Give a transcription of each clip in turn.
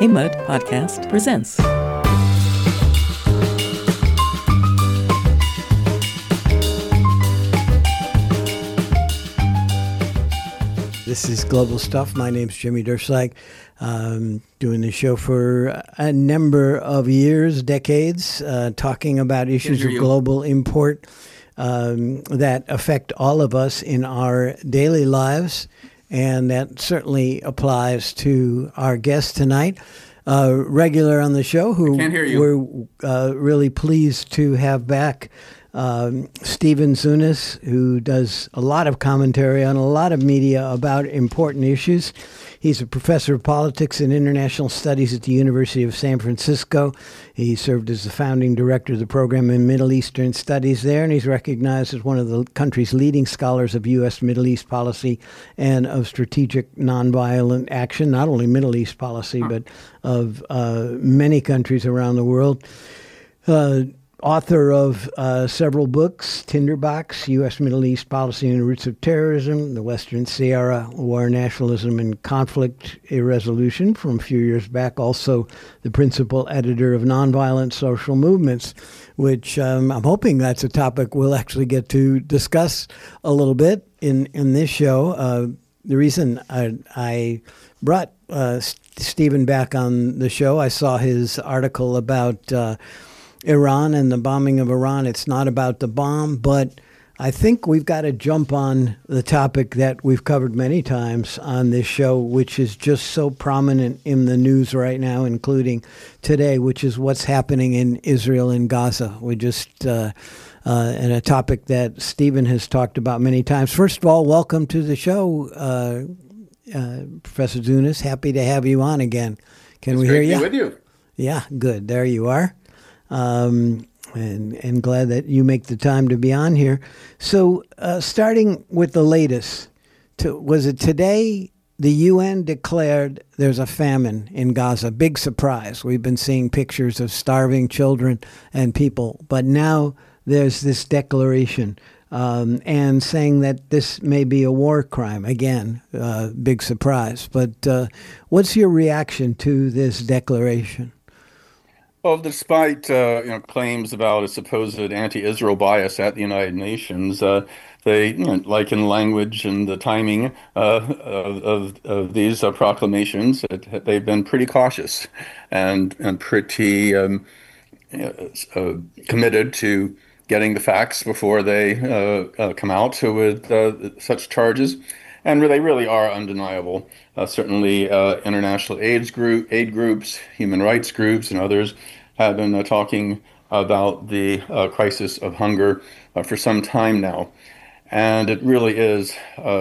K-Mud Podcast presents. This is Global Stuff. My name's Jimmy Derslag. Doing the show for a number of years, decades, talking about issues of global import that affect all of us in our daily lives. And that certainly applies to our guest tonight, regular on the show, who we're really pleased to have back, Stephen Zunes, who does a lot of commentary on a lot of media about important issues. He's a professor of politics and international studies at the University of San Francisco. He served as the founding director of the program in Middle Eastern Studies there, and he's recognized as one of the country's leading scholars of U.S. Middle East policy and of strategic nonviolent action, not only Middle East policy, but of many countries around the world. Author of several books: Tinderbox, U.S. Middle East Policy and the Roots of Terrorism, The Western Sahara, War, Nationalism, and Conflict Irresolution from a few years back. Also the principal editor of Nonviolent Social Movements, which I'm hoping that's a topic we'll actually get to discuss a little bit in this show. The reason I brought Stephen back on the show, I saw his article about Iran and the bombing of Iran. It's not about the bomb, but I think we've got to jump on the topic that we've covered many times on this show, which is just so prominent in the news right now, including today, which is what's happening in Israel and Gaza. We just, and a topic that Stephen has talked about many times. First of all, welcome to the show, Professor Zunes. Happy to have you on again. Can we hear you? It's great to be with you. Yeah, good. There you are. And glad that you make the time to be on here. So starting with the latest, was it today the UN declared there's a famine in Gaza? Big surprise. We've been seeing pictures of starving children and people, but now there's this declaration and saying that this may be a war crime. Again, big surprise. But what's your reaction to this declaration? Well, despite claims about a supposed anti-Israel bias at the United Nations, they, like in language and the timing of these proclamations, they've been pretty cautious and pretty committed to getting the facts before they come out with such charges. And they really are undeniable. Certainly, international aid groups, human rights groups, and others have been talking about the crisis of hunger for some time now, and it really is.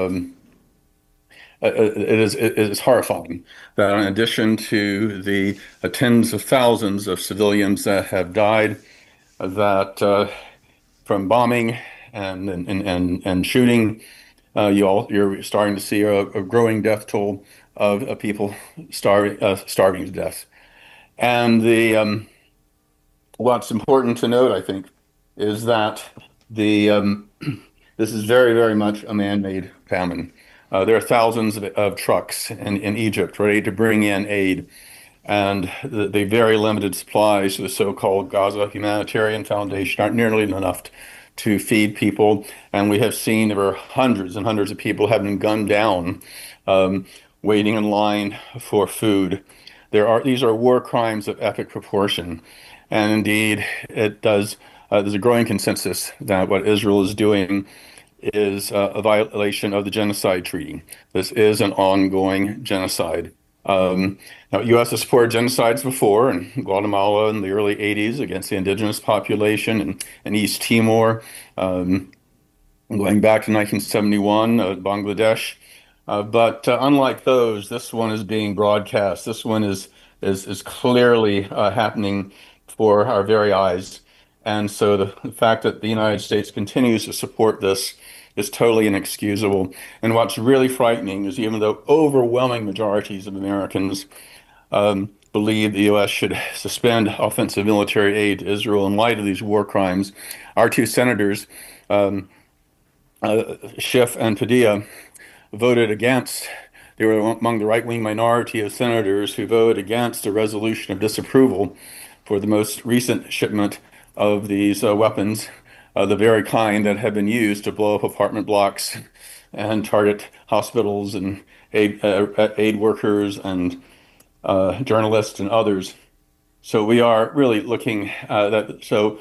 It is horrifying that, in addition to the tens of thousands of civilians that have died, that from bombing and shooting. You're starting to see a growing death toll of people starving to death. And what's important to note, I think, is that this is very, very much a man-made famine. There are thousands of trucks in Egypt ready to bring in aid, and the very limited supplies to the so-called Gaza Humanitarian Foundation aren't nearly enough to feed people, and we have seen there are hundreds and hundreds of people have been gunned down, waiting in line for food. These are war crimes of epic proportion, and indeed, there's a growing consensus that what Israel is doing is a violation of the Genocide Treaty. This is an ongoing genocide. Now, U.S. has supported genocides before in Guatemala in the early 80s against the indigenous population in East Timor, going back to 1971, Bangladesh. But unlike those, this one is being broadcast. This one is clearly happening for our very eyes. And so the fact that the United States continues to support this is totally inexcusable. And what's really frightening is even though overwhelming majorities of Americans believe the U.S. should suspend offensive military aid to Israel in light of these war crimes, our two senators, Schiff and Padilla, voted against they were among the right-wing minority of senators who voted against a resolution of disapproval for the most recent shipment of these weapons, the very kind that have been used to blow up apartment blocks and target hospitals and aid workers and journalists and others. So we are really looking that. So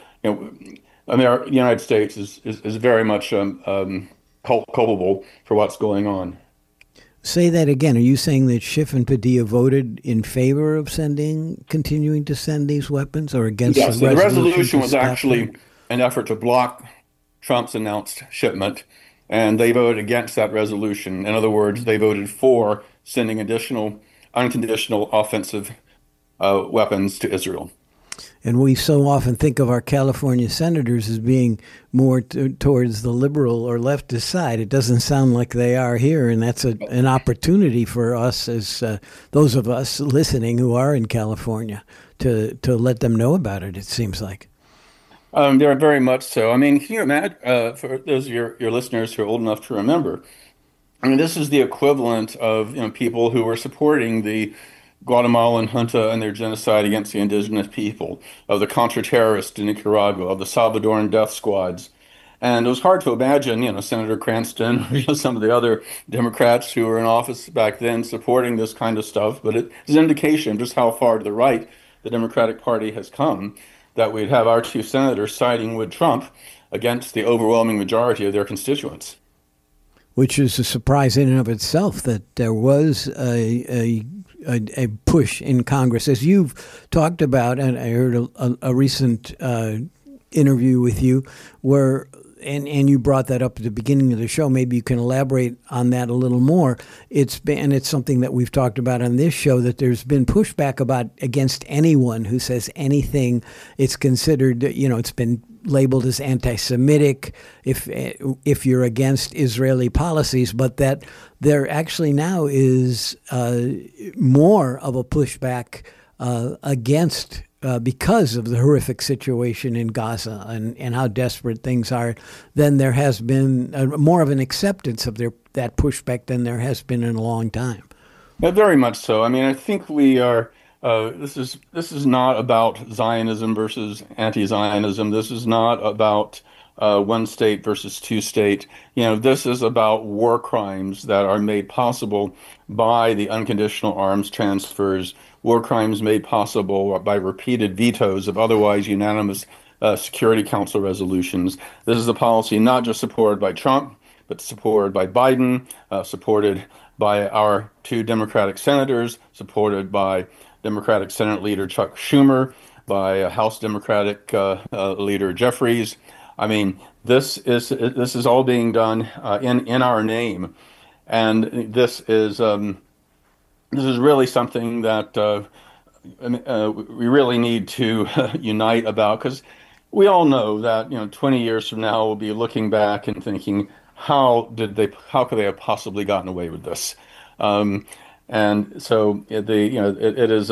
the United States is very much culpable for what's going on. Say that again. Are you saying that Schiff and Padilla voted in favor of continuing to send these weapons, or against Yes, the the resolution? resolution was actually them? an effort to block Trump's announced shipment, and they voted against that resolution. In other words, they voted for sending additional unconditional offensive weapons to Israel. And we so often think of our California senators as being more towards the liberal or leftist side. It doesn't sound like they are here, and that's an opportunity for us, as those of us listening who are in California, to let them know about it, it seems like. They're very much so. I mean, can you imagine, for those of your listeners who are old enough to remember, I mean, this is the equivalent of people who were supporting the Guatemalan junta and their genocide against the indigenous people, of the Contra terrorists in Nicaragua, of the Salvadoran death squads. And it was hard to imagine, Senator Cranston, some of the other Democrats who were in office back then supporting this kind of stuff. But it is an indication of just how far to the right the Democratic Party has come, that we'd have our two senators siding with Trump against the overwhelming majority of their constituents. Which is a surprise in and of itself, that there was a push in Congress, as you've talked about, and I heard a recent interview with you where, and you brought that up at the beginning of the show. Maybe you can elaborate on that a little more. It's something that we've talked about on this show, that there's been pushback against anyone who says anything. It's considered, it's been labeled as anti-Semitic if you're against Israeli policies, but that there actually now is more of a pushback against because of the horrific situation in Gaza and how desperate things are, than there has been more of an acceptance of that pushback than there has been in a long time. Yeah, very much so. I mean, I think we are. This is not about Zionism versus anti-Zionism. This is not about one state versus two state. This is about war crimes that are made possible by the unconditional arms transfers, war crimes made possible by repeated vetoes of otherwise unanimous Security Council resolutions. This is a policy not just supported by Trump, but supported by Biden, supported by our two Democratic senators, supported by Democratic Senate Leader Chuck Schumer, by House Democratic Leader Jeffries. I mean, this is all being done in our name, and this is really something that we really need to unite about, because we all know that 20 years from now we'll be looking back and thinking, how could they have possibly gotten away with this? And so it is.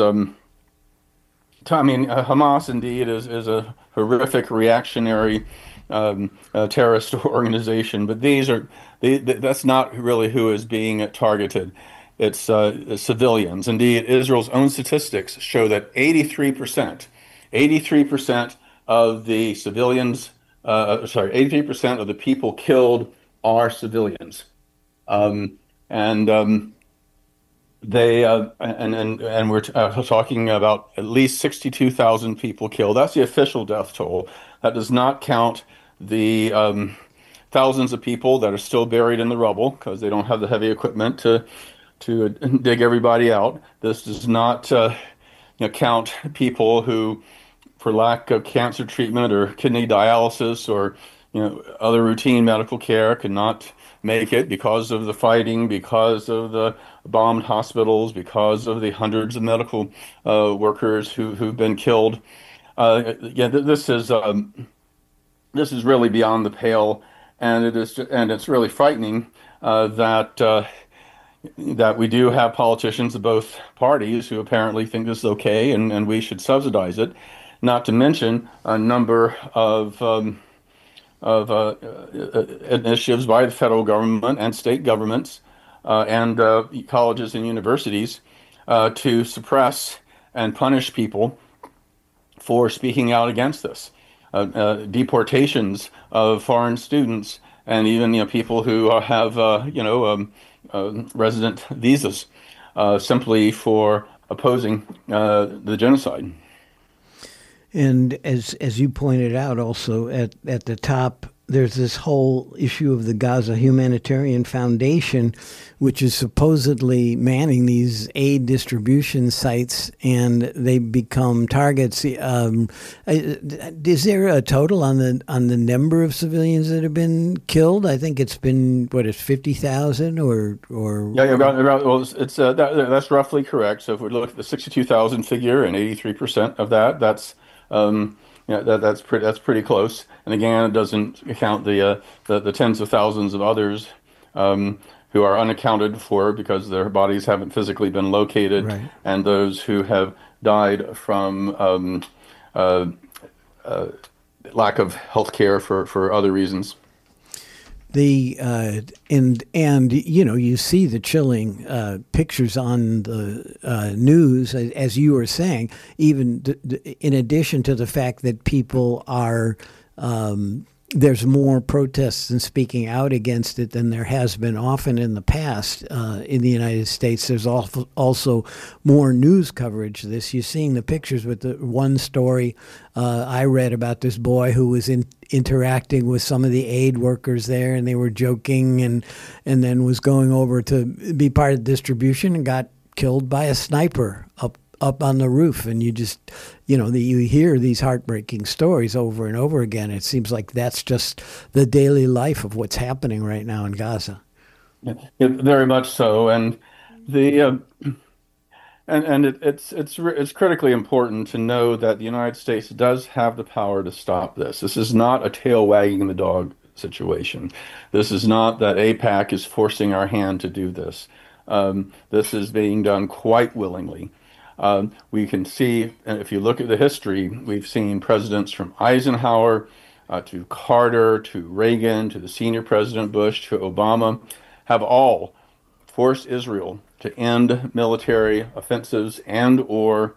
Hamas indeed is a horrific reactionary terrorist organization, but that's not really who is being targeted. It's civilians. Indeed, Israel's own statistics show that 83% of the civilians, 83% of the people killed are civilians, They and we're talking about at least 62,000 people killed. That's the official death toll. That does not count the thousands of people that are still buried in the rubble because they don't have the heavy equipment to dig everybody out. This does not count people who, for lack of cancer treatment or kidney dialysis or other routine medical care, cannot make it because of the fighting, because of the bombed hospitals, because of the hundreds of medical workers who've been killed. This is really beyond the pale, and it's really frightening that we do have politicians of both parties who apparently think this is okay and we should subsidize it. Not to mention a number of initiatives by the federal government and state governments and colleges and universities to suppress and punish people for speaking out against this. Deportations of foreign students and even people who have resident visas simply for opposing the genocide. And as you pointed out, also at the top, there's this whole issue of the Gaza Humanitarian Foundation, which is supposedly manning these aid distribution sites, and they become targets. Is there a total on the number of civilians that have been killed? I think it's been 50,000 or yeah, well, it's that's roughly correct. So if we look at the 62,000 figure and 83% of that's that's pretty close. And again, it doesn't account the tens of thousands of others who are unaccounted for because their bodies haven't physically been located, right, and those who have died from lack of health care for other reasons. And you see the chilling pictures on the news, as you were saying, even in addition to the fact that people are there's more protests and speaking out against it than there has been often in the past in the United States. There's also more news coverage of this. You're seeing the pictures with the one story I read about this boy who was interacting with some of the aid workers there, and they were joking, and then was going over to be part of distribution and got killed by a sniper up on the roof. And you just, you hear these heartbreaking stories over and over again. It seems like that's just the daily life of what's happening right now in Gaza. Yeah, very much so. And it's critically important to know that the United States does have the power to stop this. This is not a tail wagging the dog situation. This is not that AIPAC is forcing our hand to do this. This is being done quite willingly. We can see, and if you look at the history, we've seen presidents from Eisenhower to Carter to Reagan to the senior President Bush to Obama have all forced Israel to end military offensives and or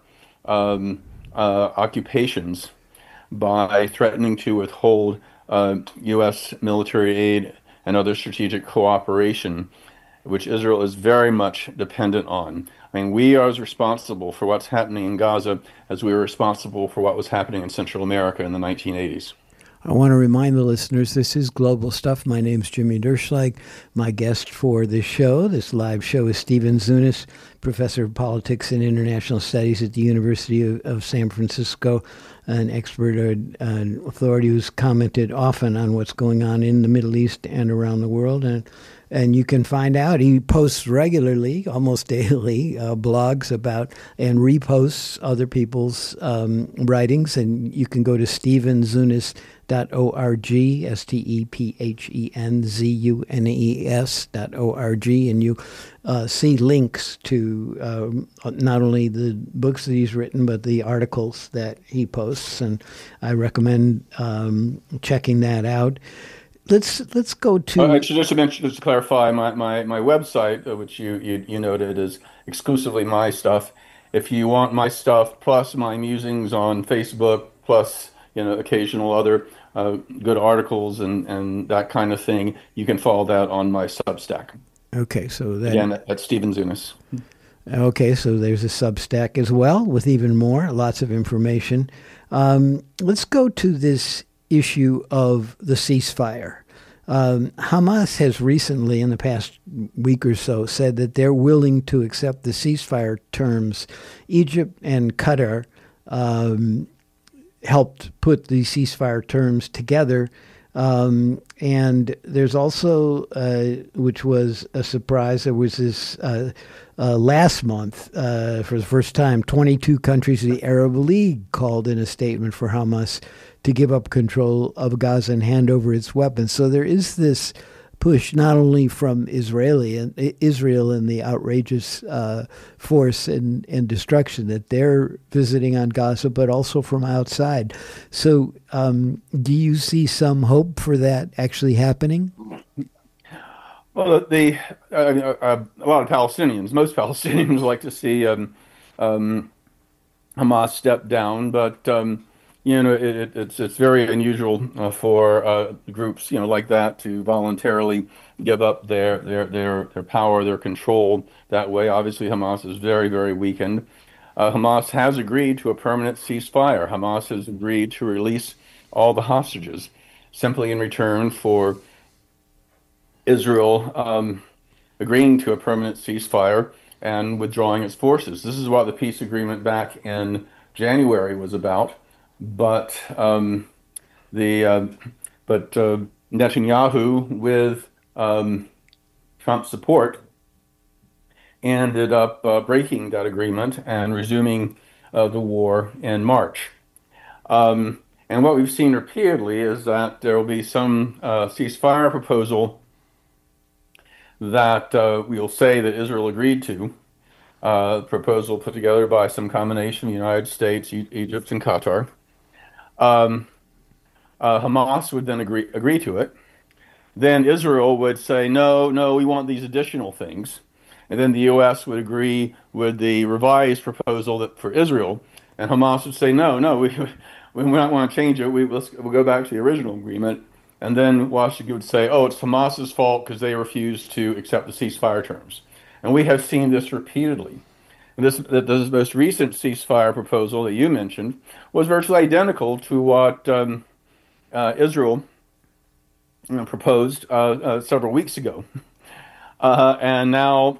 occupations by threatening to withhold U.S. military aid and other strategic cooperation, which Israel is very much dependent on. I mean, we are as responsible for what's happening in Gaza as we were responsible for what was happening in Central America in the 1980s. I want to remind the listeners, this is Global Stuff. My name's Jimmy Derschlag. My guest for this show, this live show, is Stephen Zunes, professor of politics and international studies at the University of San Francisco, an expert and authority who's commented often on what's going on in the Middle East and around the world. And you can find out, he posts regularly, almost daily, blogs about and reposts other people's writings. And you can go to stephenzunes.org, stephenzunes.org, and you see links to not only the books that he's written, but the articles that he posts. And I recommend checking that out. Let's go to. Just to clarify, my website, which you noted, is exclusively my stuff. If you want my stuff plus my musings on Facebook, plus occasional other good articles and that kind of thing, you can follow that on my Substack. Okay, so then again at Stephen Zunes. Okay, so there's a Substack as well with even more, lots of information. Let's go to this issue of the ceasefire. Hamas has recently, in the past week or so, said that they're willing to accept the ceasefire terms. Egypt and Qatar helped put the ceasefire terms together. And there's also, which was a surprise, there was this last month, for the first time, 22 countries of the Arab League called in a statement for Hamas to give up control of Gaza and hand over its weapons. So there is this push not only from Israel and the outrageous force and destruction that they're visiting on Gaza, but also from outside. So do you see some hope for that actually happening? Well, a lot of Palestinians, most Palestinians like to see um, Hamas step down, but it's very unusual for groups like that to voluntarily give up their power, their control that way. Obviously, Hamas is very, very weakened. Hamas has agreed to a permanent ceasefire. Hamas has agreed to release all the hostages, simply in return for Israel agreeing to a permanent ceasefire and withdrawing its forces. This is what the peace agreement back in January was about. But the but Netanyahu, with Trump's support, ended up breaking that agreement and resuming the war in March. And what we've seen repeatedly is that there will be some ceasefire proposal that we'll say that Israel agreed to, proposal put together by some combination of the United States, Egypt, and Qatar. Hamas would then agree to it. Then Israel would say, no, no, we want these additional things. And then the U.S. would agree with the revised proposal for Israel. And Hamas would say, no, no, we don't want to change it. We'll go back to the original agreement. And then Washington would say, oh, it's Hamas's fault because they refused to accept the ceasefire terms. And we have seen this repeatedly. And this most recent ceasefire proposal that you mentioned was virtually identical to what Israel proposed several weeks ago. And now,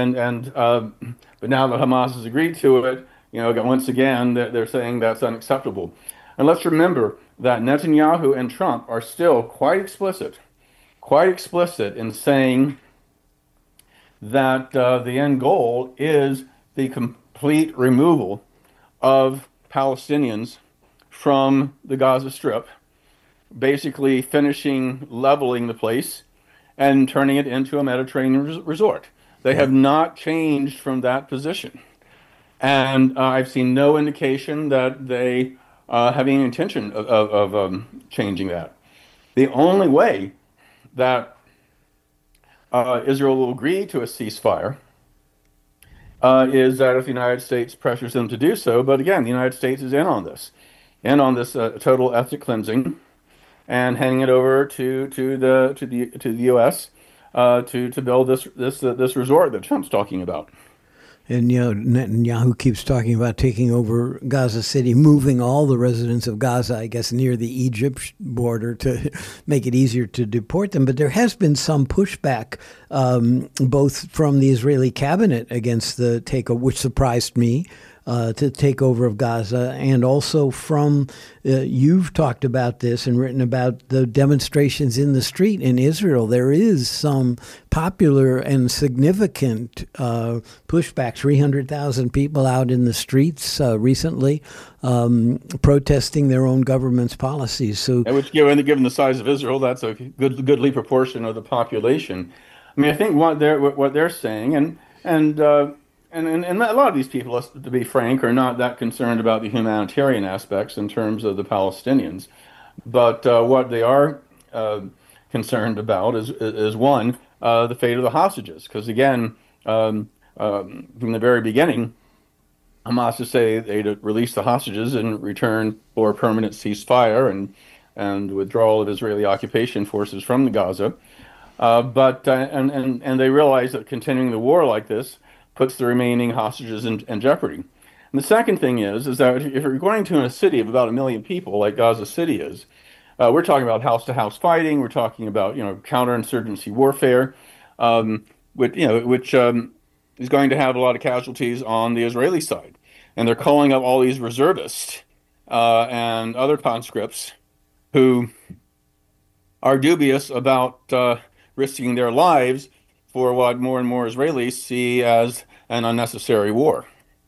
but now that Hamas has agreed to it, once again, they're saying that's unacceptable. And let's remember that Netanyahu and Trump are still quite explicit in saying that the end goal is the complete removal of Palestinians from the Gaza Strip, basically leveling the place and turning it into a Mediterranean resort. They have not changed from that position. And I've seen no indication that they have any intention of changing that. The only way that Israel will agree to a ceasefire is that if the United States pressures them to do so. But again, the United States is in on this total ethnic cleansing, and handing it over to the U.S. To build this resort that Trump's talking about. And Netanyahu keeps talking about taking over Gaza City, moving all the residents of Gaza, I guess, near the Egypt border to make it easier to deport them. But there has been some pushback, both from the Israeli cabinet against the takeover, which surprised me, to take over of Gaza, and also from, you've talked about this and written about the demonstrations in the street in Israel. There is some popular and significant pushback. 300,000 people out in the streets recently protesting their own government's policies. So, which, given the size of Israel, that's a goodly proportion of the population. I mean, I think what they're saying, and a lot of these people, to be frank, are not that concerned about the humanitarian aspects in terms of the Palestinians. But what they are concerned about is one, the fate of the hostages. Because again, from the very beginning, Hamas would say they'd release the hostages in return for a permanent ceasefire and withdrawal of Israeli occupation forces from the Gaza. But they realize that continuing the war like this puts the remaining hostages in jeopardy. And the second thing is that if you're going to a city of about 1 million people, like Gaza City is, we're talking about house-to-house fighting. We're talking about counterinsurgency warfare, which is going to have a lot of casualties on the Israeli side. And they're calling up all these reservists and other conscripts who are dubious about risking their lives for what more and more Israelis see as an unnecessary war.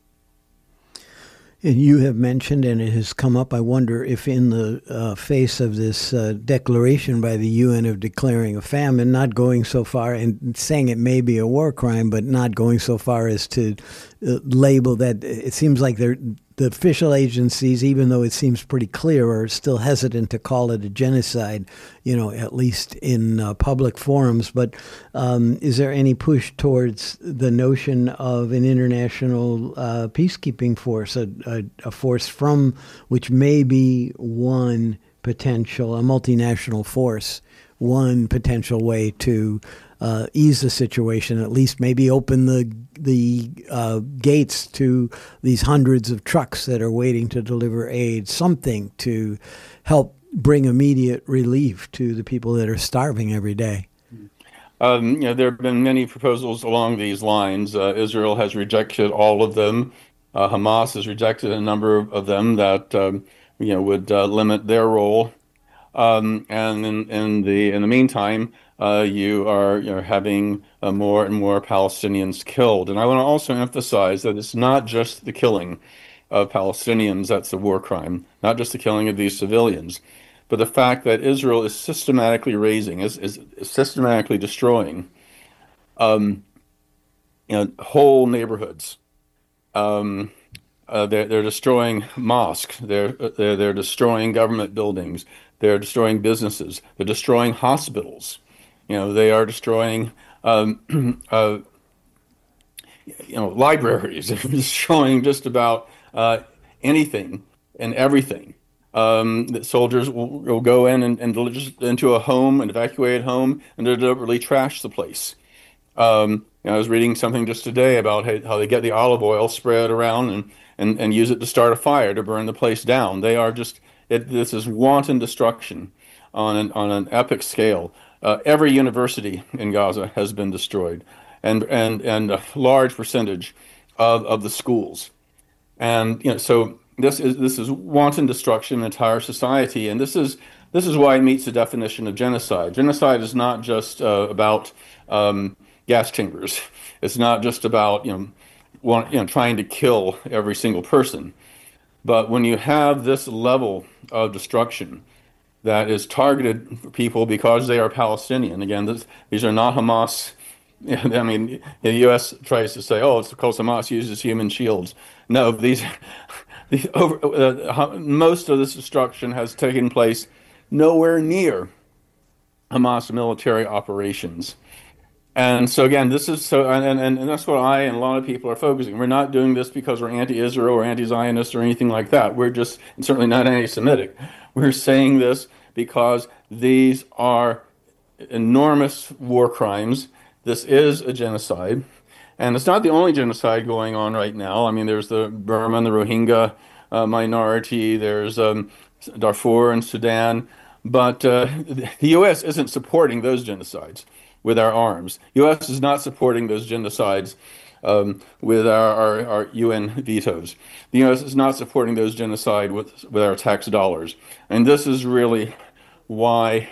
And you have mentioned, and it has come up, I wonder if in the face of this declaration by the UN of declaring a famine, not going so far and saying it may be a war crime, but not going so far as to label that, it seems like the the official agencies, even though it seems pretty clear, are still hesitant to call it a genocide, at least in public forums. But is there any push towards the notion of an international peacekeeping force, a force from which may be one potential, a multinational force, one potential way to ease the situation, at least maybe open the gates to these hundreds of trucks that are waiting to deliver aid, something to help bring immediate relief to the people that are starving every day? There have been many proposals along these lines. Israel has rejected all of them. Hamas has rejected a number of them that would limit their role. And in the meantime, you're having more and more Palestinians killed. And I want to also emphasize that it's not just the killing of Palestinians that's a war crime, not just the killing of these civilians, but the fact that Israel is systematically is systematically destroying whole neighborhoods. They're destroying mosques. They're destroying government buildings. They're destroying businesses. They're destroying hospitals. They are destroying libraries. They're destroying just about anything and everything. That soldiers will go in and just into a home, an evacuated home, and deliberately trash the place. I was reading something just today about how they get the olive oil, spread around, and use it to start a fire to burn the place down. They are this is wanton destruction on an epic scale. Every university in Gaza has been destroyed, and a large percentage of the schools. And so this is wanton destruction of an entire society, and this is why it meets the definition of genocide. Genocide is not just about gas chambers. It's not just about trying to kill every single person. But when you have this level of destruction that is targeted for people because they are Palestinian, again, these are not Hamas. I mean, the U.S. tries to say, "Oh, it's because Hamas uses human shields." No, most of this destruction has taken place nowhere near Hamas military operations. And so again, this is so, and that's what I and a lot of people are focusing. We're not doing this because we're anti-Israel or anti-Zionist or anything like that. We're just certainly not anti-Semitic. We're saying this because these are enormous war crimes. This is a genocide, and it's not the only genocide going on right now. I mean, there's the Burma and the Rohingya minority. There's Darfur and Sudan, but the U.S. isn't supporting those genocides with our arms. U.S. is not supporting those genocides with our UN vetoes. The U.S. is not supporting those genocide with our tax dollars. And this is really why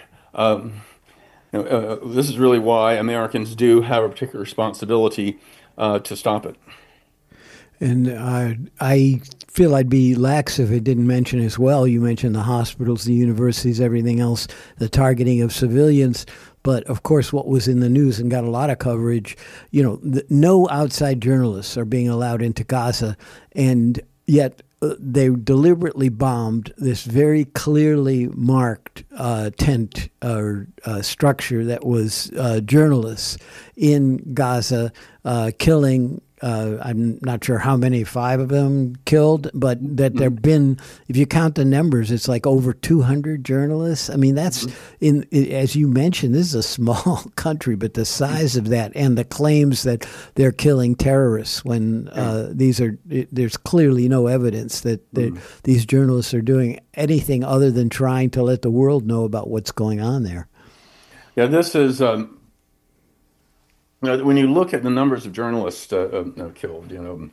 Americans do have a particular responsibility to stop it. And I feel I'd be lax if I didn't mention as well. You mentioned the hospitals, the universities, everything else, the targeting of civilians. But of course, what was in the news and got a lot of coverage, no outside journalists are being allowed into Gaza, and yet they deliberately bombed this very clearly marked tent or structure that was journalists in Gaza, killing. I'm not sure how many, 5 of them killed, but that there have been, if you count the numbers, it's like over 200 journalists. I mean, that's, as you mentioned, this is a small country, but the size of that and the claims that they're killing terrorists when there's clearly no evidence that these journalists are doing anything other than trying to let the world know about what's going on there. Yeah, this is... when you look at the numbers of journalists killed,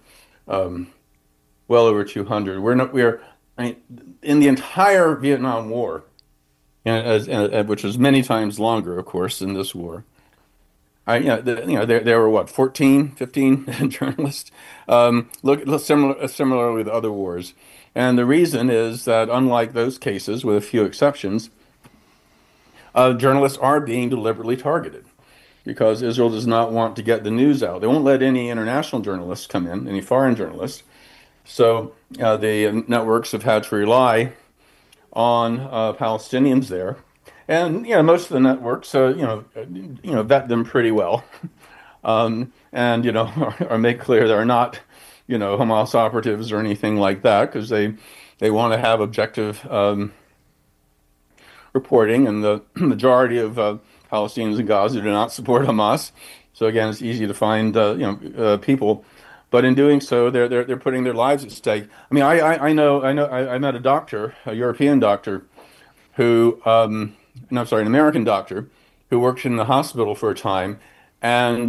well over 200. In the entire Vietnam War, which was many times longer, of course, than this war. There were 14, 15 journalists. Look similarly with other wars, and the reason is that unlike those cases, with a few exceptions, journalists are being deliberately targeted, because Israel does not want to get the news out. They won't let any international journalists come in, any foreign journalists, So the networks have had to rely on Palestinians there, and most of the networks, vet them pretty well, and or make clear they're not, Hamas operatives or anything like that, because they want to have objective reporting, and the majority of Palestinians in Gaza do not support Hamas. So again, it's easy to find people, but in doing so, they're putting their lives at stake. I mean, I met a doctor, a European doctor, who no, I'm sorry, an American doctor who worked in the hospital for a time, and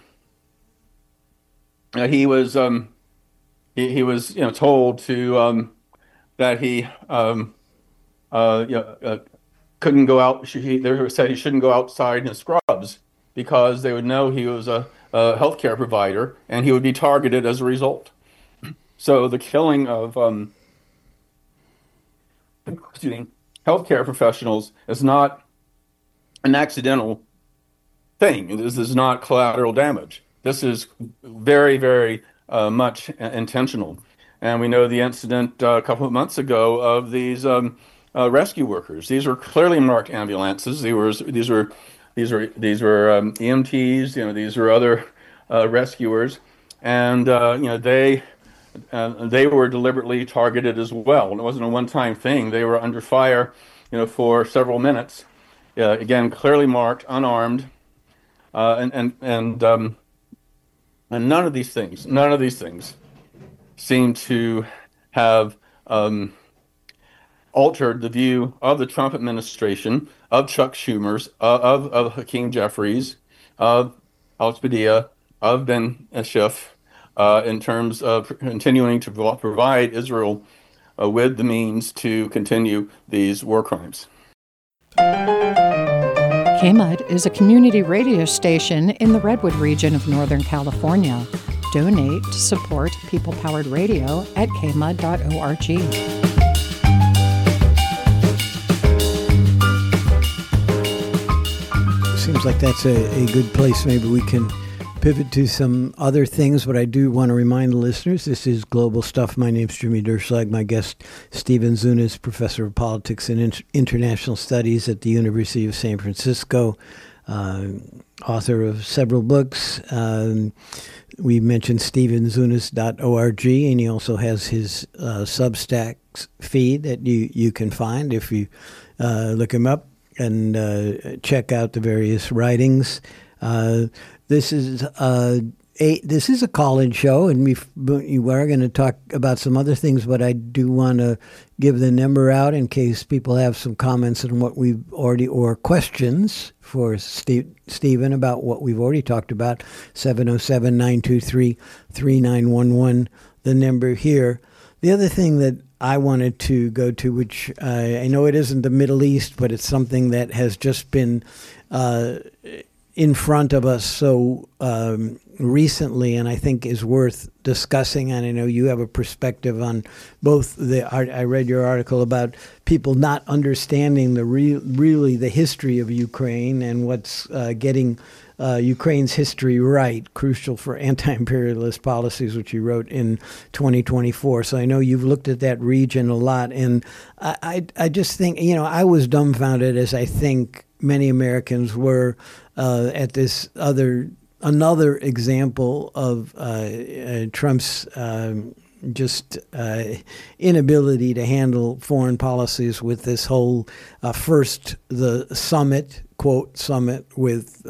he was he was told to that he uh, you know, uh, couldn't go out. They said he shouldn't go outside in his scrubs because they would know he was a healthcare provider and he would be targeted as a result. So the killing of excuse me, healthcare professionals is not an accidental thing. This is not collateral damage. This is very, very much intentional. And we know the incident a couple of months ago of these rescue workers. These were clearly marked ambulances. These were EMTs. These were other rescuers, and they were deliberately targeted as well. And it wasn't a one-time thing. They were under fire, for several minutes. Again, clearly marked, unarmed, and none of these things seem to have altered the view of the Trump administration, of Chuck Schumer's, of Hakeem Jeffries, of Alex Padilla, of Ben Schiff, in terms of continuing to provide Israel with the means to continue these war crimes. KMUD is a community radio station in the Redwood region of Northern California. Donate to support people-powered radio at kmud.org. Seems like that's a good place. Maybe we can pivot to some other things, but I do want to remind the listeners, this is Global Stuff. My name's Jimmy Derschlag. My guest, Stephen Zunes, professor of politics and international studies at the University of San Francisco, author of several books. We mentioned stephenzunes.org, and he also has his Substack feed that you can find if you look him up and check out the various writings. This is a call-in show, and we are going to talk about some other things, but I do want to give the number out in case people have some comments on what we've already, or questions for Stephen about what we've already talked about. 707-923-3911, the number here. The other thing that I wanted to go to, which I know it isn't the Middle East, but it's something that has just been in front of us so recently, and I think is worth discussing. And I know you have a perspective on both. I read your article about people not understanding really the history of Ukraine and what's getting Ukraine's history right, crucial for anti-imperialist policies, which you wrote in 2024. So I know you've looked at that region a lot, and I just think, I was dumbfounded, as I think many Americans were, at this another example of Trump's inability to handle foreign policies with this whole first the summit, quote summit, with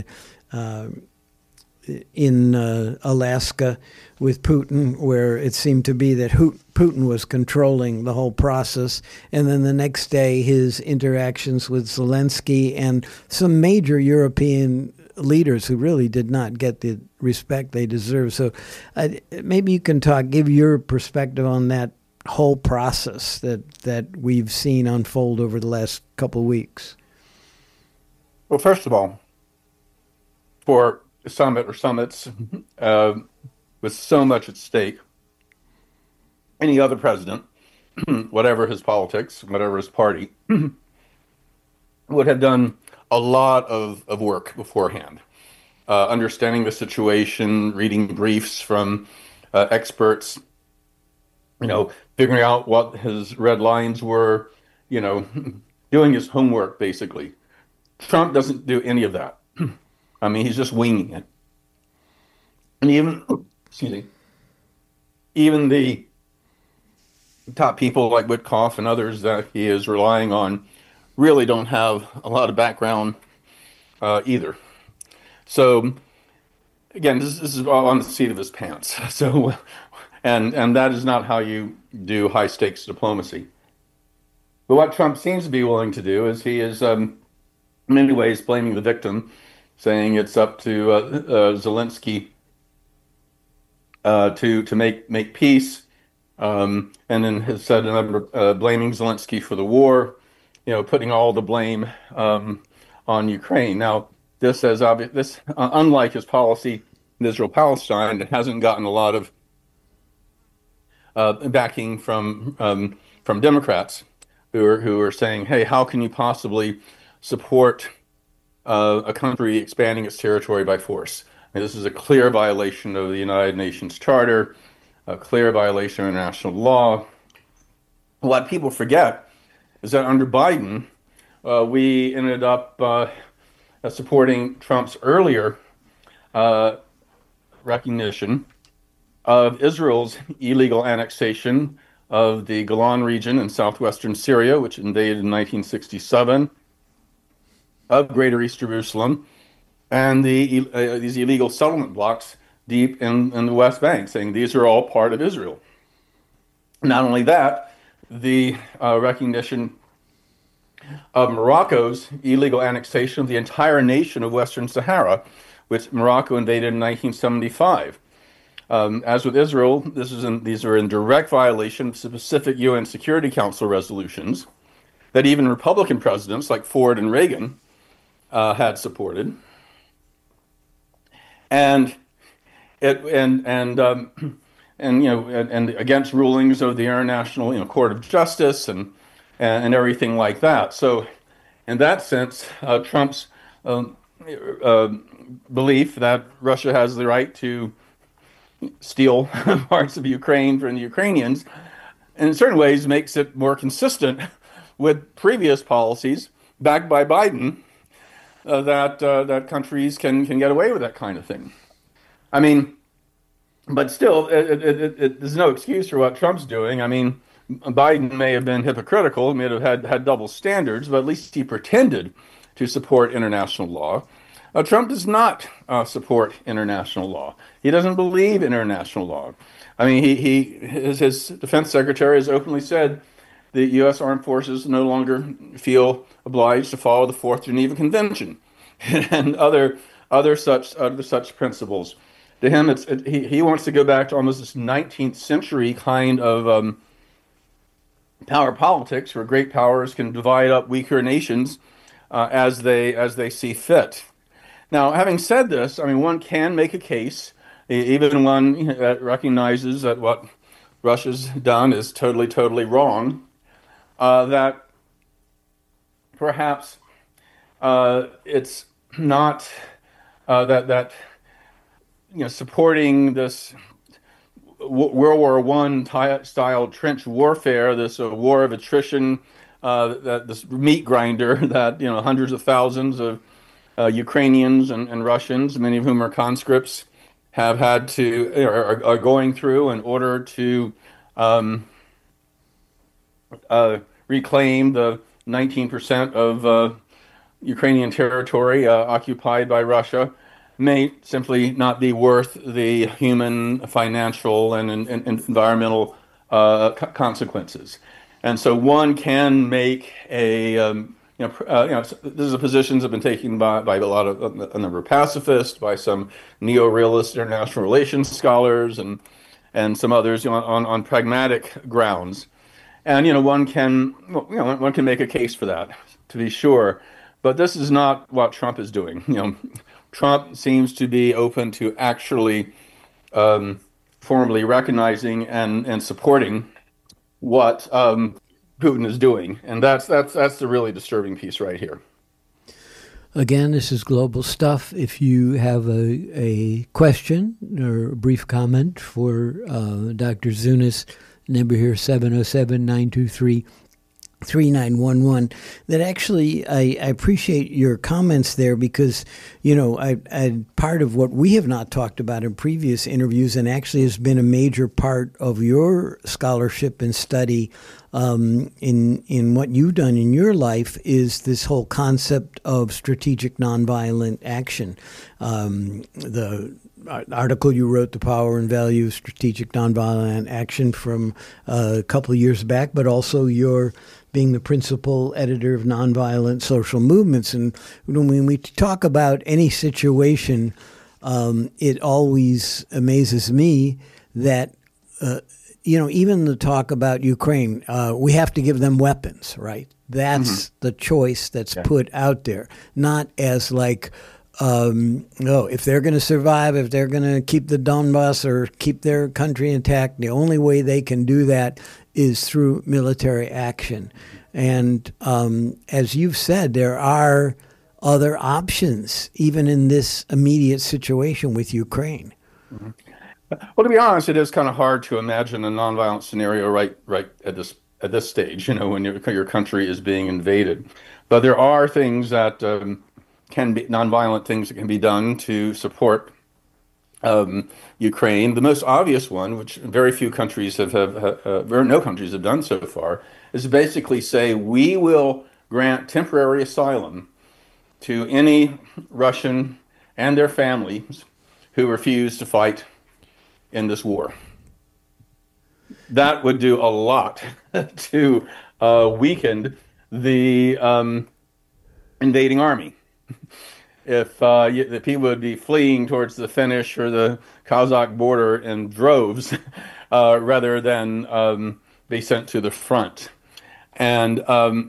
in Alaska with Putin, where it seemed to be that Putin was controlling the whole process. And then the next day, his interactions with Zelensky and some major European leaders who really did not get the respect they deserve. So maybe you can give your perspective on that whole process that we've seen unfold over the last couple of weeks. Well, first of all, for a summit or summits with so much at stake, any other president, whatever his politics, whatever his party, would have done a lot of work beforehand, understanding the situation, reading briefs from experts, figuring out what his red lines were, doing his homework, basically. Trump doesn't do any of that. I mean, he's just winging it. And even the top people like Witkoff and others that he is relying on really don't have a lot of background either. So again, this is all on the seat of his pants. So, and that is not how you do high stakes diplomacy. But what Trump seems to be willing to do is he is in many ways blaming the victim, saying it's up to Zelensky to make peace, and then has said a number blaming Zelensky for the war, putting all the blame on Ukraine. Now, this has unlike his policy in Israel-Palestine, it hasn't gotten a lot of backing from Democrats who are saying, "Hey, how can you possibly support a country expanding its territory by force? And this is a clear violation of the United Nations Charter, a clear violation of international law." What people forget is that under Biden, we ended up supporting Trump's earlier recognition of Israel's illegal annexation of the Golan region in southwestern Syria, which invaded in 1967, of Greater East Jerusalem, and these illegal settlement blocks deep in the West Bank, saying these are all part of Israel. Not only that, the recognition of Morocco's illegal annexation of the entire nation of Western Sahara, which Morocco invaded in 1975. As with Israel, these are in direct violation of specific UN Security Council resolutions that even Republican presidents like Ford and Reagan had supported, and against rulings of the International Court of Justice and everything like that. So, in that sense, Trump's belief that Russia has the right to steal parts of Ukraine from the Ukrainians, in certain ways, makes it more consistent with previous policies backed by Biden that countries can get away with that kind of thing. I mean, but still, there's no excuse for what Trump's doing. I mean, Biden may have been hypocritical, may have had double standards, but at least he pretended to support international law. Trump does not support international law. He doesn't believe in international law. I mean, his defense secretary has openly said the U.S. armed forces no longer feel obliged to follow the Fourth Geneva Convention and other such principles. To him, he wants to go back to almost this 19th century kind of power politics, where great powers can divide up weaker nations as they see fit. Now, having said this, I mean, one can make a case, even one that recognizes that what Russia's done is totally wrong, that perhaps it's not that supporting this World War I style trench warfare, this war of attrition, this meat grinder that hundreds of thousands of Ukrainians and Russians, many of whom are conscripts, have had to are going through in order to reclaim the 19% of Ukrainian territory occupied by Russia, may simply not be worth the human, financial, and environmental consequences. And so one can make this is a positions have been taken by a number of pacifists, by some neo-realist international relations scholars, and some others on pragmatic grounds. And one can make a case for that, to be sure. But this is not what Trump is doing. Trump seems to be open to actually formally recognizing and supporting what Putin is doing, and that's the really disturbing piece right here. Again, this is Global Stuff. If you have a question or a brief comment for Dr. Zunas, Number here, 707-923-3911. That actually, I appreciate your comments there because, I part of what we have not talked about in previous interviews and actually has been a major part of your scholarship and study in what you've done in your life is this whole concept of strategic nonviolent action. The article you wrote, The Power and Value of Strategic Nonviolent Action, from a couple of years back, but also your being the principal editor of Nonviolent Social Movements. And when we talk about any situation, it always amazes me that, even the talk about Ukraine, we have to give them weapons, right? That's the choice that's put out there, not as like, if they're going to survive, if they're going to keep the Donbass or keep their country intact, the only way they can do that is through military action. And as you've said, there are other options, even in this immediate situation with Ukraine. Mm-hmm. Well, to be honest, it is kind of hard to imagine a nonviolent scenario right at this stage, when your country is being invaded. But there are things that can be nonviolent things that can be done to support Ukraine. The most obvious one, which very few countries no countries have done so far, is basically say we will grant temporary asylum to any Russian and their families who refuse to fight in this war. That would do a lot to weaken the invading army. If the people would be fleeing towards the Finnish or the Kazakh border in droves, rather than be sent to the front, and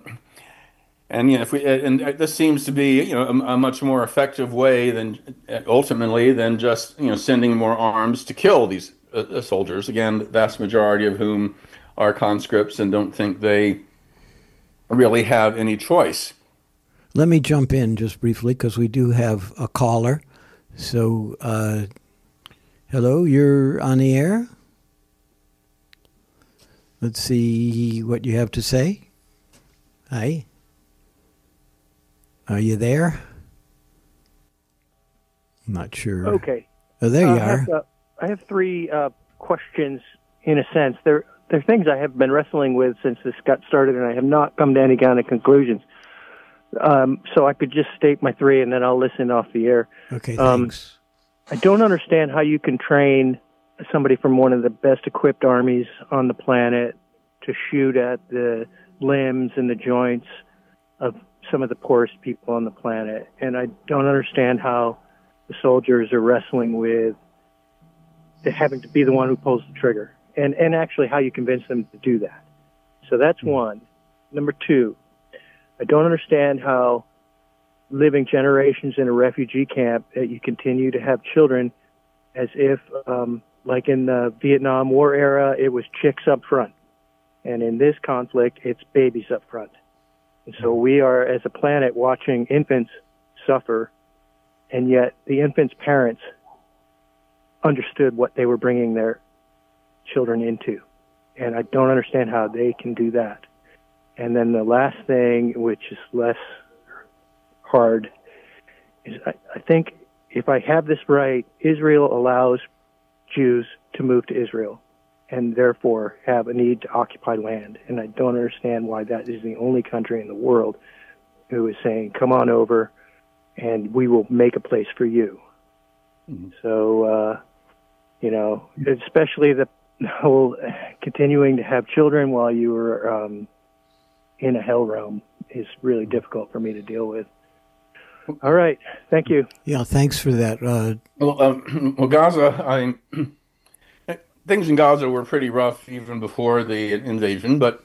this seems to be a much more effective way than just sending more arms to kill these soldiers. Again, the vast majority of whom are conscripts and don't think they really have any choice. Let me jump in just briefly because we do have a caller. So, hello, you're on the air. Let's see what you have to say. Hi. Are you there? I'm not sure. Okay. Oh, there you are. I have three questions, in a sense. They're things I have been wrestling with since this got started, and I have not come to any kind of conclusions. So I could just state my three, and then I'll listen off the air. Okay, thanks. I don't understand how you can train somebody from one of the best equipped armies on the planet to shoot at the limbs and the joints of some of the poorest people on the planet. And I don't understand how the soldiers are wrestling with having to be the one who pulls the trigger, and actually how you convince them to do that. So that's one. Number two, I don't understand how living generations in a refugee camp that you continue to have children as if, like in the Vietnam War era, it was chicks up front. And in this conflict, it's babies up front. And so we are, as a planet, watching infants suffer, and yet the infants' parents understood what they were bringing their children into. And I don't understand how they can do that. And then the last thing, which is less hard, is I think if I have this right, Israel allows Jews to move to Israel and therefore have a need to occupy land. And I don't understand why that is the only country in the world who is saying, come on over and we will make a place for you. Mm-hmm. So, especially the whole continuing to have children while you were in a hell realm is really difficult for me to deal with. All right. Thank you. Yeah, thanks for that. Well, Gaza, things in Gaza were pretty rough even before the invasion, but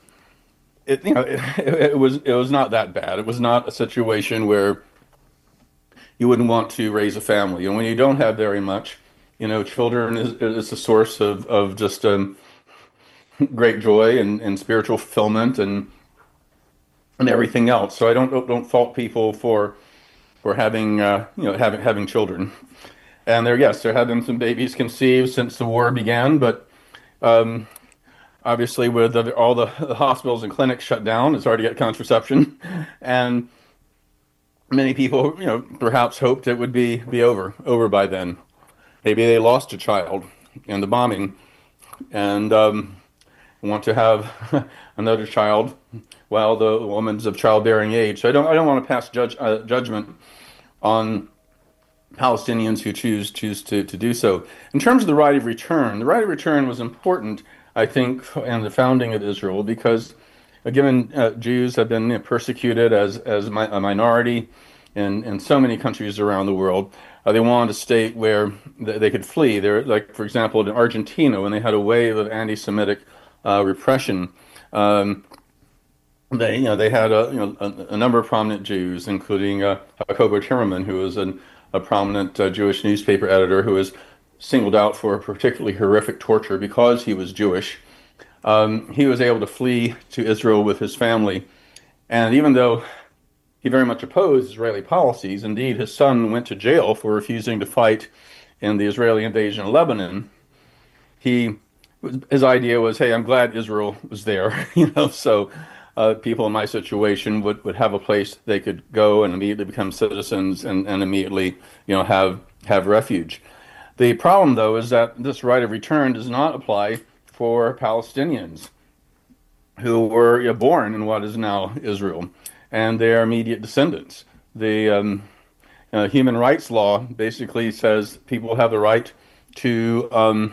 it was not that bad. It was not a situation where you wouldn't want to raise a family. And when you don't have very much, children is a source of just great joy and spiritual fulfillment and everything else. So I don't fault people for having having children. And there have been some babies conceived since the war began, but obviously, with all the hospitals and clinics shut down, it's hard to get contraception, and many people, perhaps hoped it would be over by then. Maybe they lost a child in the bombing, and want to have another child while the woman's of childbearing age. So I don't want to pass judgment on Palestinians who choose to do so. In terms of the right of return was important, I think, in the founding of Israel, because given Jews have been persecuted as a minority in so many countries around the world. They wanted a state where they could flee. They're, like, for example, in Argentina, when they had a wave of anti-Semitic repression, they had a number of prominent Jews, including Jacobo Timmerman, who was a prominent Jewish newspaper editor who was singled out for particularly horrific torture because he was Jewish. He was able to flee to Israel with his family, and even though he very much opposed Israeli policies, indeed his son went to jail for refusing to fight in the Israeli invasion of Lebanon, his idea was, hey, I'm glad Israel was there, so people in my situation would have a place they could go and immediately become citizens and immediately, have refuge. The problem, though, is that this right of return does not apply for Palestinians who were born in what is now Israel, and their immediate descendants. The human rights law basically says people have the right to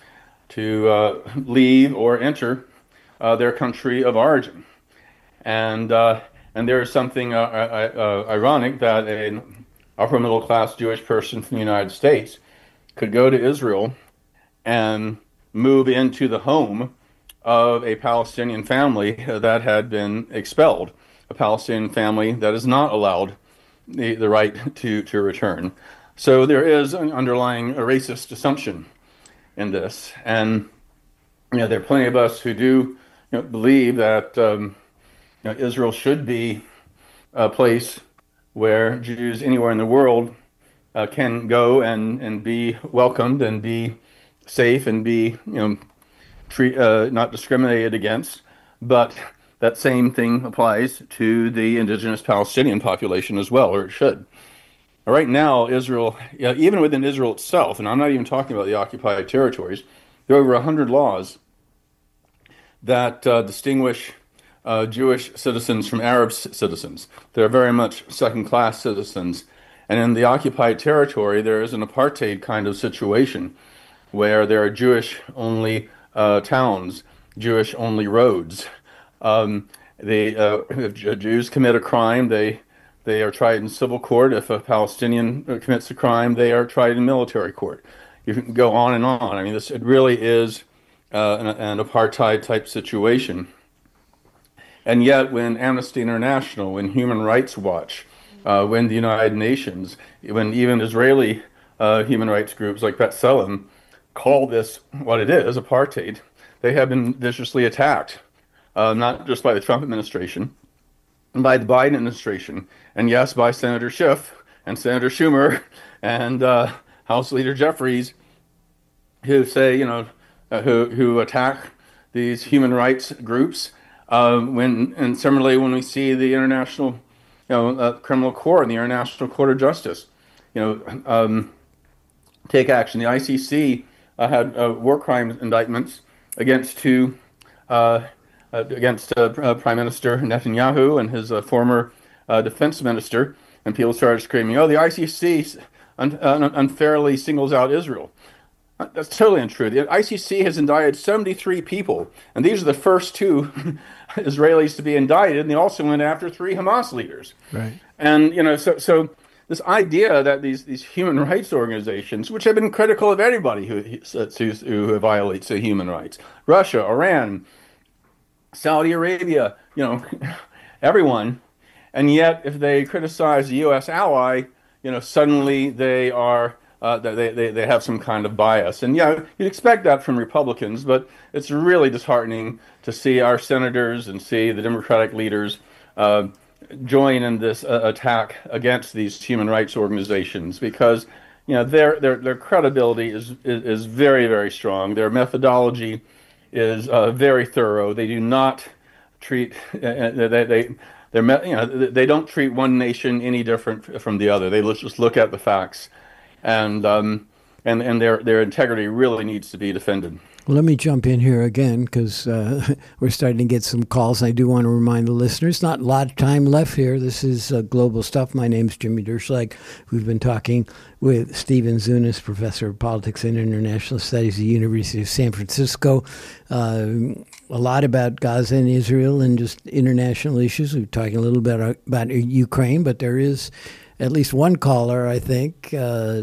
leave or enter their country of origin, and there is something ironic that an upper middle class Jewish person from the United States could go to Israel and move into the home of a Palestinian family that had been expelled, a Palestinian family that is not allowed the right to return. So there is an underlying racist assumption in this. And there are plenty of us who do believe that Israel should be a place where Jews anywhere in the world can go and be welcomed and be safe and be not discriminated against. But that same thing applies to the indigenous Palestinian population as well, or it should. Right now, Israel, even within Israel itself, and I'm not even talking about the occupied territories, there are over 100 laws that distinguish Jewish citizens from Arab citizens. They're very much second-class citizens. And in the occupied territory, there is an apartheid kind of situation where there are Jewish-only towns, Jewish-only roads. If Jews commit a crime, they are tried in civil court. If a Palestinian commits a crime, they are tried in military court. You can go on and on. I mean, it really is an apartheid type situation. And yet, when Amnesty International, when Human Rights Watch, when the United Nations, when even Israeli human rights groups like B'Tselem call this what it is, apartheid, they have been viciously attacked. Not just by the Trump administration, by the Biden administration, and yes, by Senator Schiff and Senator Schumer and House Leader Jeffries, who say, who attack these human rights groups. And similarly, when we see the International, Criminal Court and the International Court of Justice, take action. The ICC had war crime indictments against Prime Minister Netanyahu and his former defense minister, and people started screaming, "Oh, the ICC unfairly singles out Israel." That's totally untrue. The ICC has indicted 73 people, and these are the first two Israelis to be indicted, and they also went after 3 Hamas leaders. Right. And so this idea that these human rights organizations, which have been critical of anybody who violates the human rights, Russia, Iran, Saudi Arabia, everyone, and yet if they criticize a U.S. ally, suddenly they are they have some kind of bias. And you'd expect that from Republicans, but it's really disheartening to see our senators and see the Democratic leaders join in this attack against these human rights organizations, because their credibility is very, very strong. Their methodology is very thorough. They do not treat they don't treat one nation any different from the other. They just look at the facts, and their integrity really needs to be defended. Well, let me jump in here again because we're starting to get some calls. I do want to remind the listeners, not a lot of time left here. This is Global Stuff. My name's Jimmy Derschlag. We've been talking with Stephen Zunes, Professor of Politics and International Studies at the University of San Francisco. A lot about Gaza and Israel and just international issues. We're talking a little bit about Ukraine, but there is at least one caller, I think. Hi,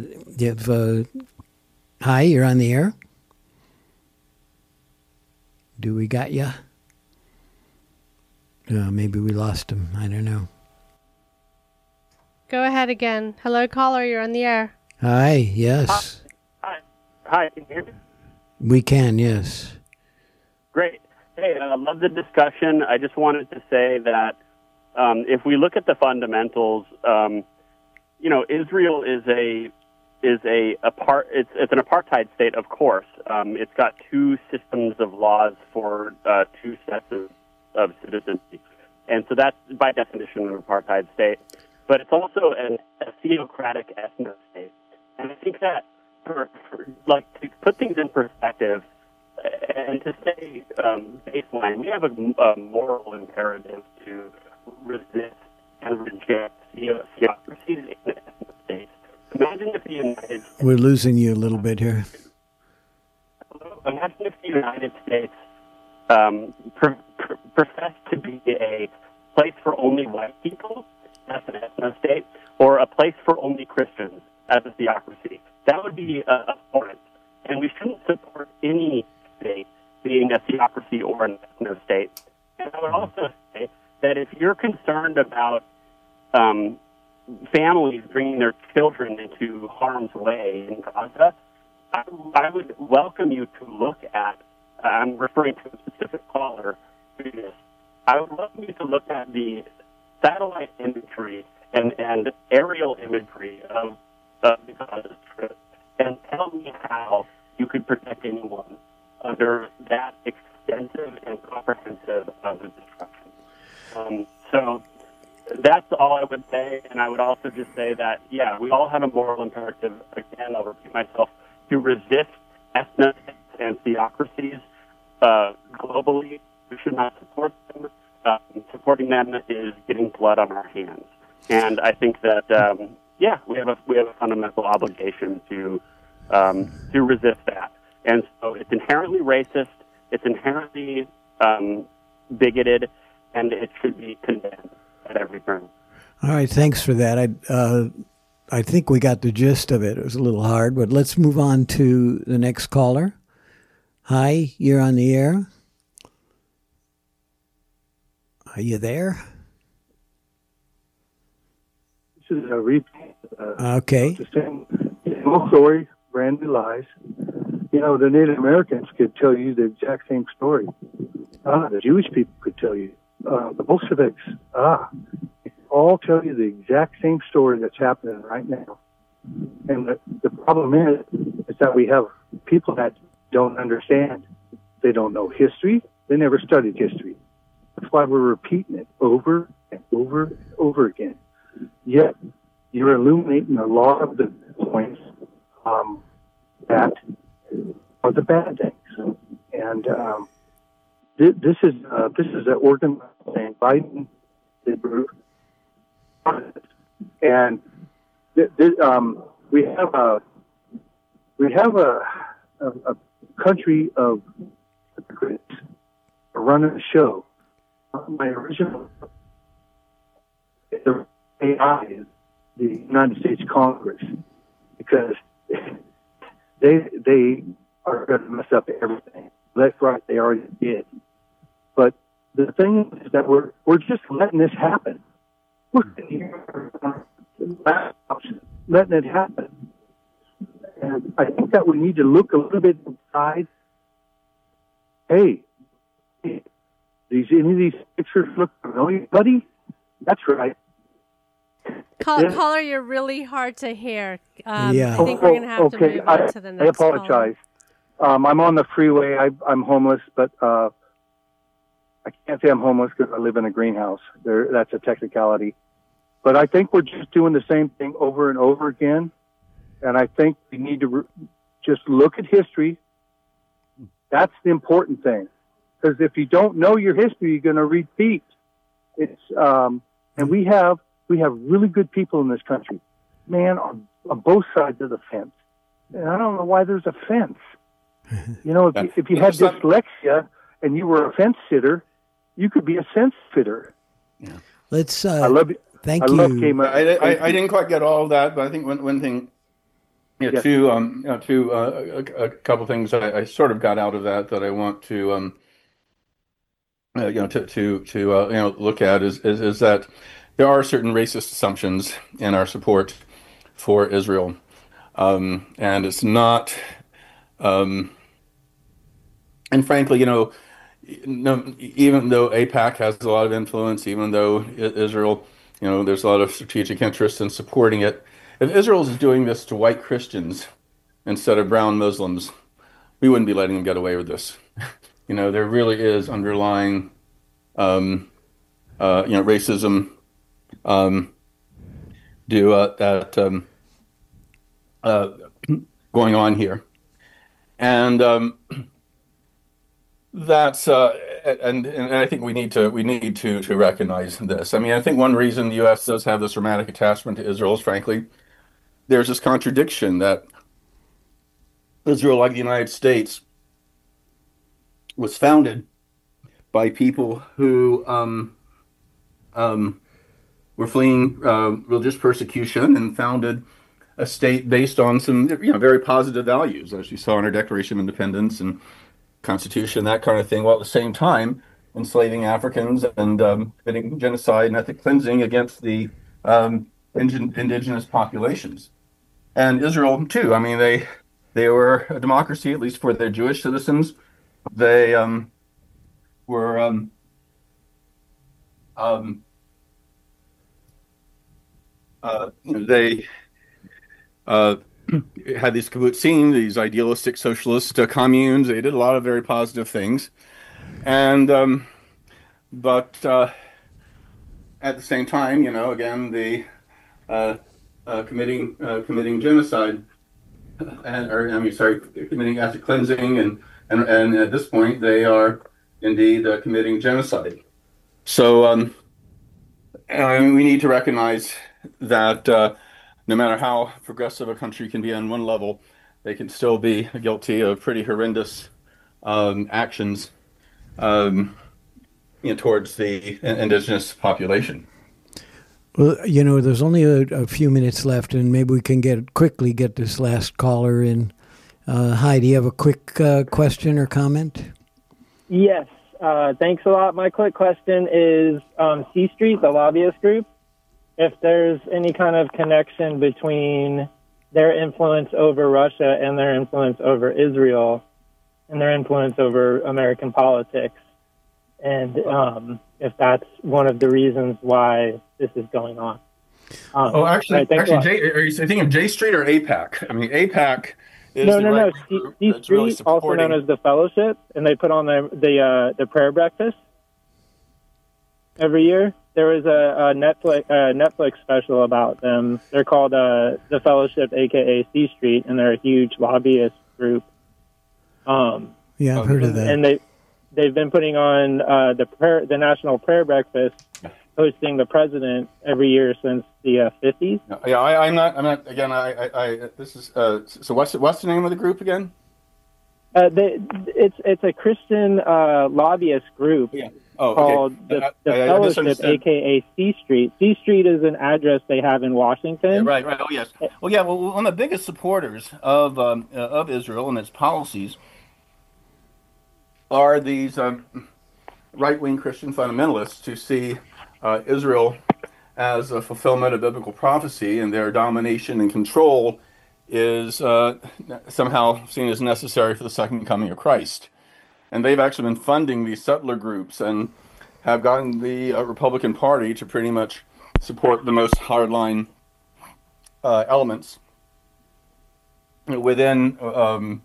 you're on the air. Do we got you? Maybe we lost him. I don't know. Go ahead again. Hello, caller. You're on the air. Hi. Yes. Hi. Can you hear me? We can. Yes. Great. Hey, I love the discussion. I just wanted to say that if we look at the fundamentals, Israel is an apartheid state, of course. It's got two systems of laws for two sets of citizenship. And so that's, by definition, an apartheid state. But it's also a theocratic ethno state. And I think that, to put things in perspective, and to say baseline, we have a moral imperative to resist and reject theocracies in ethno states. Imagine if the United States... We're losing you a little bit here. Imagine if the United States professed to be a place for only white people, that's an ethno state, or a place for only Christians as a theocracy. That would be abhorrent. And we shouldn't support any state being a theocracy or an ethno state. And I would also say that if you're concerned about families bringing their children into harm's way in Gaza, I would welcome you to look at, I'm referring to a specific caller, I would welcome you to look at the satellite imagery and aerial imagery of the Gaza Strip and tell me how you could protect anyone under that extensive and comprehensive of a destruction. So that's all I would say, and I would also just say that, we all have a moral imperative, again, I'll repeat myself, to resist ethnostates and theocracies globally. We should not support them. Supporting them is getting blood on our hands. And I think that, we have a fundamental obligation to resist that. And so it's inherently racist, it's inherently bigoted, and it should be condemned at every turn. All right, thanks for that. I think we got the gist of it. It was a little hard, but let's move on to the next caller. Hi, you're on the air. Are you there? This is a repeat. Okay. The same story, brand new lies. The Native Americans could tell you the exact same story. The Jewish people could tell you. The Bolsheviks, all tell you the exact same story that's happening right now. And the problem is that we have people that don't understand. They don't know history. They never studied history. That's why we're repeating it over and over and over again. Yet, you're illuminating a lot of the points that are the bad things. And this is an organ saying Biden did prove. And we have a country of hypocrites running a show. My original AI is the United States Congress, because they are going to mess up everything. Left, right, they already did. But the thing is that we're just letting this happen. We're sitting here letting it happen. And I think that we need to look a little bit inside. Hey, any of these pictures look familiar, buddy? That's right. Caller, you're really hard to hear. Yeah. I think we're going to have to move on to the next I apologize. I'm on the freeway. I'm homeless, but I can't say I'm homeless because I live in a greenhouse. That's a technicality. But I think we're just doing the same thing over and over again. And I think we need to just look at history. That's the important thing. Because if you don't know your history, you're going to repeat. And we have really good people in this country, man, on both sides of the fence. And I don't know why there's a fence. You know, if you had dyslexia and you were a fence sitter, you could be a sense fitter. Yeah. Let's. I love you. Thank you. I didn't quite get all of that, but I think one thing, Yes. a couple things I sort of got out of that I want to look at is that there are certain racist assumptions in our support for Israel, and it's not, and frankly, no, even though AIPAC has a lot of influence, even though Israel, there's a lot of strategic interest in supporting it. If Israel is doing this to white Christians instead of brown Muslims, we wouldn't be letting them get away with this. There really is underlying, racism, going on here, and that's and I think we need to recognize this. I mean, I think one reason the U.S. does have this romantic attachment to Israel is, frankly, there's this contradiction that Israel, like the United States, was founded by people who were fleeing religious persecution and founded a state based on some very positive values, as you saw in our Declaration of Independence and Constitution, that kind of thing, while at the same time enslaving Africans and committing genocide and ethnic cleansing against the indigenous populations. And Israel, too. I mean, they were a democracy, at least for their Jewish citizens. They were they had these kibbutzim, these idealistic socialist communes. They did a lot of very positive things, and but at the same time, again, the committing genocide, committing ethnic cleansing, and at this point, they are indeed committing genocide. So we need to recognize that no matter how progressive a country can be on one level, they can still be guilty of pretty horrendous actions towards the indigenous population. Well, there's only a few minutes left, and maybe we can quickly get this last caller in. Hi, do you have a quick question or comment? Yes. Thanks a lot. My quick question is C Street, the lobbyist group, if there's any kind of connection between their influence over Russia and their influence over Israel and their influence over American politics, and if that's one of the reasons why this is going on. Actually, are you thinking of J Street or AIPAC? I mean, AIPAC is no. C Street, really also known as the Fellowship, and they put on the prayer breakfast every year. There was a Netflix special about them. They're called the Fellowship, aka C Street, and they're a huge lobbyist group. Yeah, I've heard of that. And they've been putting on the National Prayer Breakfast, hosting the president every year since the 50s. Yeah, I'm not. Again, this is. So what's the name of the group again? It's a Christian lobbyist group. Yeah. Called the Fellowship, a.k.a. C Street. C Street is an address they have in Washington. Yeah, right. Oh, yes. Well, yeah. Well, one of the biggest supporters of Israel and its policies are these right-wing Christian fundamentalists who see Israel as a fulfillment of biblical prophecy, and their domination and control is somehow seen as necessary for the second coming of Christ. And they've actually been funding these settler groups and have gotten the Republican Party to pretty much support the most hardline elements within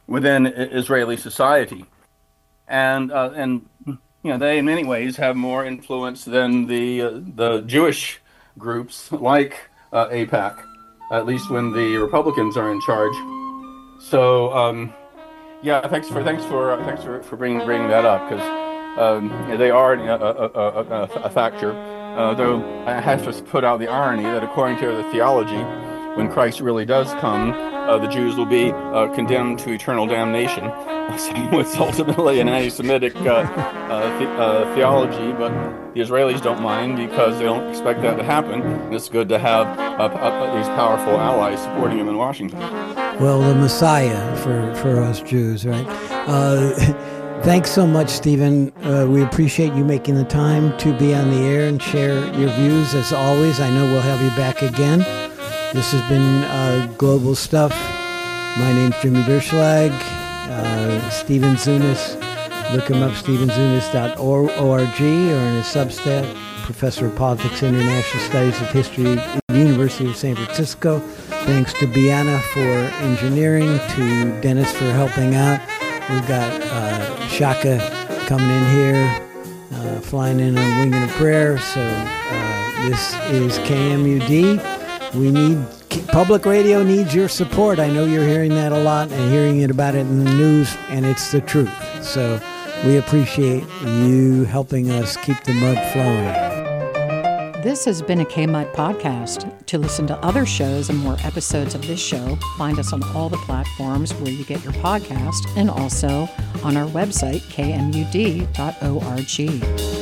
within Israeli society, and they in many ways have more influence than the Jewish groups like AIPAC, at least when the Republicans are in charge. So thanks for bringing that up, because they are a factor. Though I have to put out the irony that according to the theology, when Christ really does come, the Jews will be condemned to eternal damnation. So it's ultimately an anti-Semitic theology, but the Israelis don't mind because they don't expect that to happen. And it's good to have these powerful allies supporting them in Washington. Well, the Messiah for us Jews, right? Thanks so much, Stephen. We appreciate you making the time to be on the air and share your views. As always, I know we'll have you back again. This has been Global Stuff. My name's Jimmy Derschlag. Stephen Zunes. Look him up, stephenzunes.org, or in his Substack, Professor of Politics and International Studies of History at the University of San Francisco. Thanks to Biana for engineering, to Dennis for helping out. We've got Shaka coming in here, flying in on Winging a Prayer. So this is KMUD. Public radio needs your support. I know you're hearing that a lot and hearing about it in the news, and it's the truth. So we appreciate you helping us keep the mud flowing. This has been a KMUD podcast. To listen to other shows and more episodes of this show, find us on all the platforms where you get your podcast and also on our website, kmud.org.